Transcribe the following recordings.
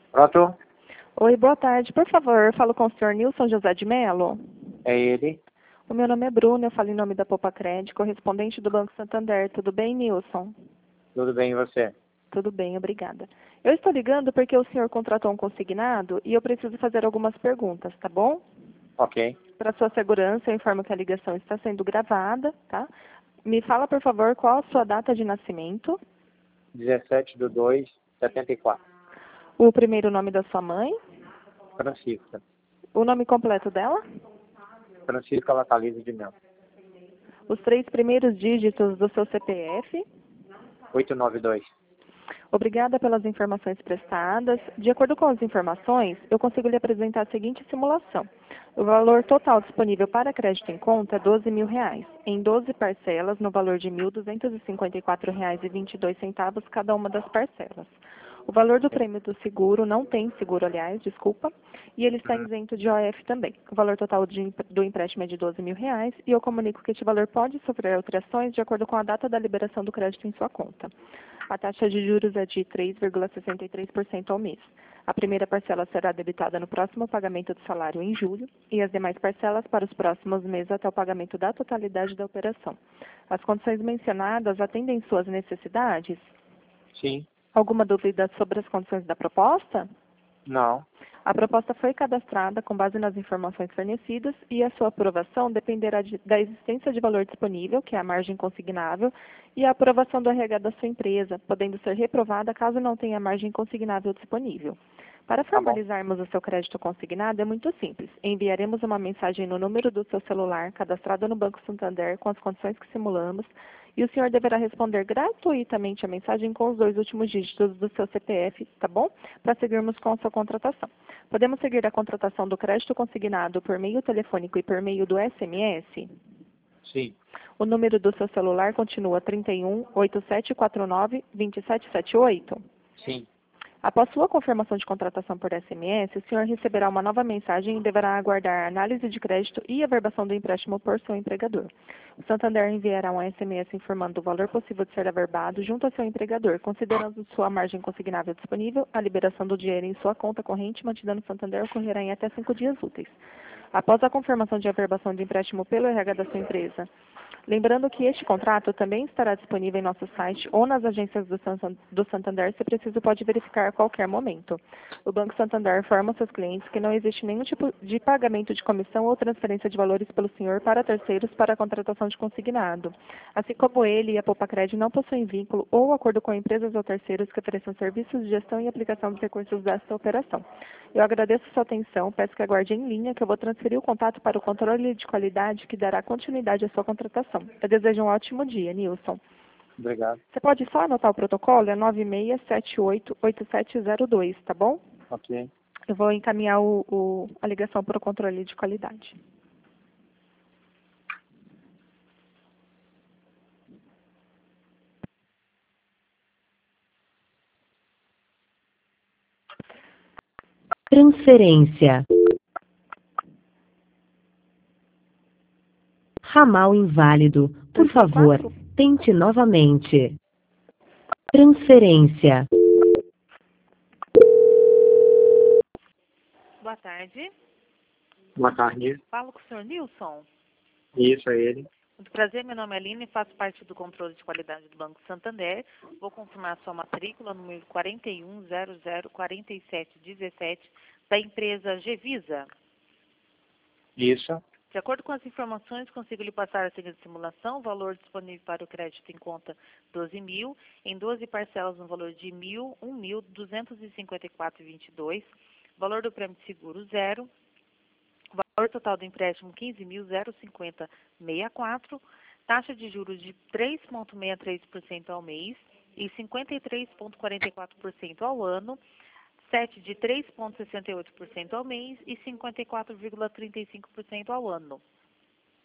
Pronto? Oi, boa tarde. Por favor, eu falo com o senhor Nilson José de Mello. É ele? O meu nome é Bruna, eu falo em nome da Popacred, correspondente do Banco Santander. Tudo bem, Nilson? Tudo bem, e você? Tudo bem, obrigada. Eu estou ligando porque o senhor contratou um consignado e eu preciso fazer algumas perguntas, tá bom? Ok. Para sua segurança, eu informo que a ligação está sendo gravada, tá? Me fala, por favor, qual a sua data de nascimento, 17/2/74. o primeiro nome da sua mãe, Francisca. o nome completo dela, Francisca Latalize de Mel. os 3 primeiros dígitos do seu CPF. 892. Obrigada pelas informações prestadas. De acordo com as informações, eu consigo lhe apresentar a seguinte simulação. O valor total disponível para crédito em conta é R$ 12.000, em 12 parcelas, no valor de R$ 1.254,22 cada uma das parcelas. O valor do prêmio do seguro, não tem seguro, aliás, desculpa, e ele está isento de OF também. O valor total do empréstimo é de R$ 12.000 e eu comunico que este valor pode sofrer alterações de acordo com a data da liberação do crédito em sua conta. A taxa de juros é de 3,63% ao mês. A primeira parcela será debitada no próximo pagamento do salário em julho e as demais parcelas para os próximos meses até o pagamento da totalidade da operação. As condições mencionadas atendem suas necessidades? Sim. Alguma dúvida sobre as condições da proposta? Não. A proposta foi cadastrada com base nas informações fornecidas e a sua aprovação dependerá da existência de valor disponível, que é a margem consignável, e a aprovação do RH da sua empresa, podendo ser reprovada caso não tenha margem consignável disponível. Para Tá bom. formalizarmos o seu crédito consignado é muito simples. Enviaremos uma mensagem no número do seu celular, cadastrado no Banco Santander, com as condições que simulamos, e o senhor deverá responder gratuitamente a mensagem com os 2 últimos dígitos do seu CPF, tá bom? Para seguirmos com a sua contratação. Podemos seguir a contratação do crédito consignado por meio telefônico e por meio do SMS? Sim. O número do seu celular continua 31 8749 2778? Sim. Após sua confirmação de contratação por SMS, o senhor receberá uma nova mensagem e deverá aguardar a análise de crédito e averbação do empréstimo por seu empregador. O Santander enviará um SMS informando do valor possível de ser averbado junto ao seu empregador, considerando sua margem consignável disponível, a liberação do dinheiro em sua conta corrente mantida no Santander ocorrerá em até 5 dias úteis. Após a confirmação de averbação do empréstimo pelo RH da sua empresa, lembrando que este contrato também estará disponível em nosso site ou nas agências do Santander, se preciso pode verificar a qualquer momento. O Banco Santander informa seus clientes que não existe nenhum tipo de pagamento de comissão ou transferência de valores pelo senhor para terceiros para a contratação de consignado. Assim como ele e a Popacred não possuem vínculo ou acordo com empresas ou terceiros que ofereçam serviços de gestão e aplicação dos recursos desta operação. Eu agradeço sua atenção, peço que aguarde em linha que eu vou transferir o contato para o controle de qualidade que dará continuidade à sua contratação. Eu desejo um ótimo dia, Nilson. Obrigado. Você pode só anotar o protocolo? É 96788702, tá bom? Ok. Eu vou encaminhar a ligação para o controle de qualidade. Transferência. Ramal inválido. Por favor, tente novamente. Transferência. Boa tarde. Boa tarde. Falo com o senhor Nilson. Isso, é ele. Muito prazer, meu nome é Aline, faço parte do controle de qualidade do Banco Santander. Vou confirmar sua matrícula, número 41004717, da empresa Gevisa. Isso. De acordo com as informações, consigo lhe passar a seguinte simulação. O valor disponível para o crédito em conta, 12.000, em 12 parcelas no valor de 1.254,22. Valor do prêmio de seguro, 0. Valor total do empréstimo, 15.050,64. Taxa de juros de 3,63% ao mês e 53,44% ao ano. 7 de 3,68% ao mês e 54,35% ao ano.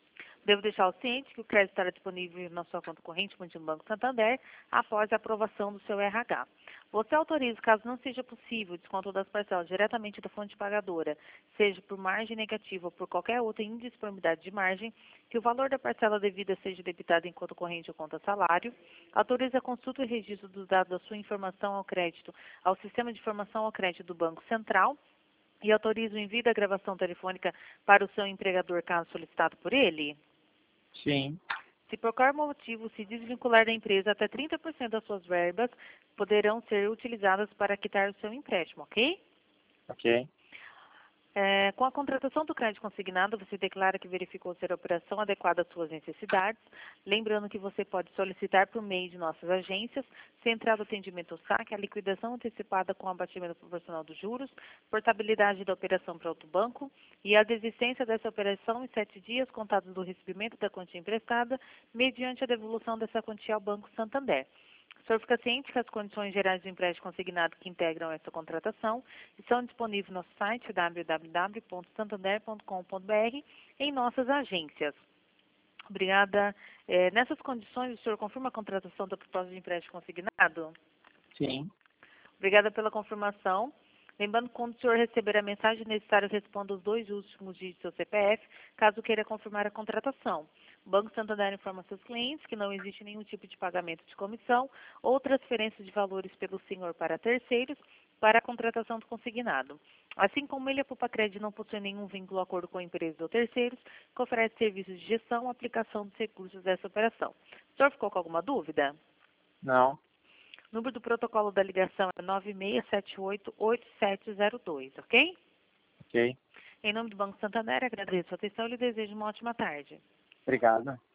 Devo deixar o ciente que o crédito estará disponível na sua conta corrente no Banco Santander após a aprovação do seu RH. Você autoriza, caso não seja possível, o desconto das parcelas diretamente da fonte pagadora, seja por margem negativa ou por qualquer outra indisponibilidade de margem, que o valor da parcela devida seja debitado em conta corrente ou conta salário. Autoriza a consulta e registro dos dados da sua informação ao crédito ao Sistema de Informação ao Crédito do Banco Central e autoriza o envio da gravação telefônica para o seu empregador, caso solicitado por ele. Sim. Se por qualquer motivo se desvincular da empresa, até 30% das suas verbas poderão ser utilizadas para quitar o seu empréstimo, ok? Ok. Com a contratação do crédito consignado, você declara que verificou ser a operação adequada às suas necessidades, lembrando que você pode solicitar por meio de nossas agências, central do atendimento ao saque, a liquidação antecipada com abatimento proporcional dos juros, portabilidade da operação para outro banco e a desistência dessa operação em 7 dias contados do recebimento da quantia emprestada, mediante a devolução dessa quantia ao Banco Santander. O senhor fica ciente que as condições gerais do empréstimo consignado que integram essa contratação estão disponíveis no site www.santander.com.br em nossas agências. Obrigada. Nessas condições, o senhor confirma a contratação da proposta de empréstimo consignado? Sim. Obrigada pela confirmação. Lembrando que quando o senhor receber a mensagem, é necessário responda os 2 últimos dígitos do seu CPF, caso queira confirmar a contratação. O Banco Santander informa seus clientes que não existe nenhum tipo de pagamento de comissão ou transferência de valores pelo senhor para terceiros para a contratação do consignado. Assim como ele, a Pupacred não possui nenhum vínculo ou acordo com empresas ou terceiros que oferece serviços de gestão ou aplicação dos recursos dessa operação. O senhor ficou com alguma dúvida? Não. O número do protocolo da ligação é 96788702, ok? Ok. Em nome do Banco Santander, agradeço a atenção e lhe desejo uma ótima tarde. Obrigado.